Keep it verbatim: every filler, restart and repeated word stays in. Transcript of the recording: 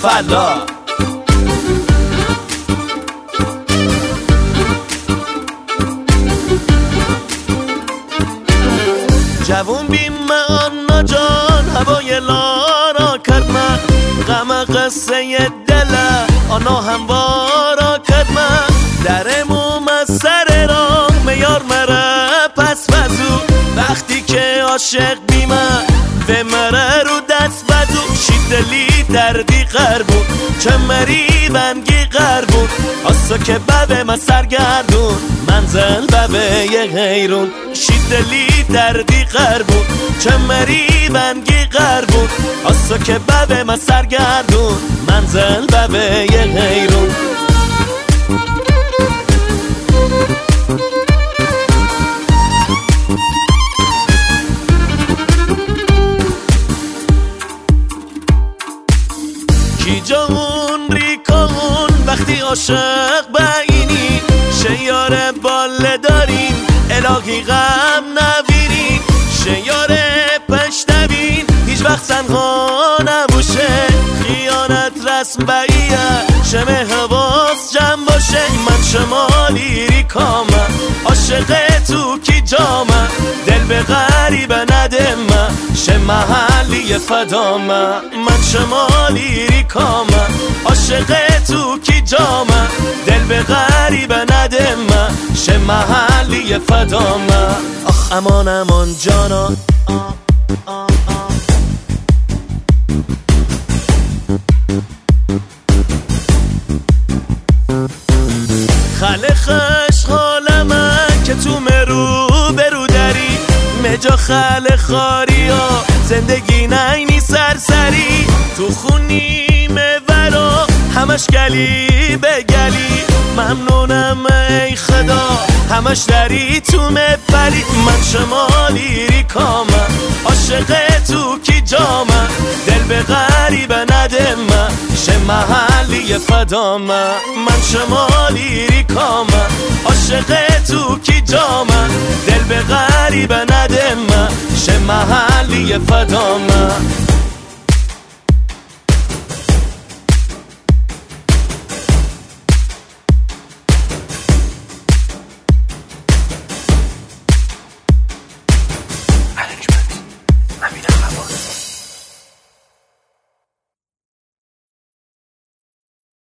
فلا. جوون بیم آنا جان هوای لارا کرد من، غم قصه دل آنا هموارا کرد من. درموم از سر را میار مره پس بزو، وقتی که عاشق بیمه و مره رو دست بزو. شیدلی دردی قربون چه مری بنگی قربون، آسا که ببه ما سرگردون منزل ببه یه غیرون. شیدلی دردی قربون چه مری بنگی قربون، آسا که ببه ما سرگردون منزل ببه یه غیرون. کی جون ریکون وقتی عاشق بینی، شیار باله دارین الهی غم نبینین. شیار پشتبین هیچ وقت تنها نباشه، خیانت رسم باییه شمه حواس جمع باشه. من شمالی ریکامه عاشق تو کی جامه، دل به غریبه ندمه شه محلی فدامه. من شمالی ریکامه عاشق تو کی جامه، دل به غریبه ندمه شه محلی فدامه. آخ امان امان جانا خاله خش خالمه که تو مرو برو داری، مجا خاله خاری ها زندگی نینی سرسری. تو خونی مورا همش گلی به گلی، ممنونم ای خدا همش داری تو مبری. من شمالی ریکامه عاشق تو کی جامه، دل به غریبه ندمه شه محلی فدامه. من شمالی ریکامه عاشق تو کی جامه، دل به غریبه ندمه شه محلی فدامه.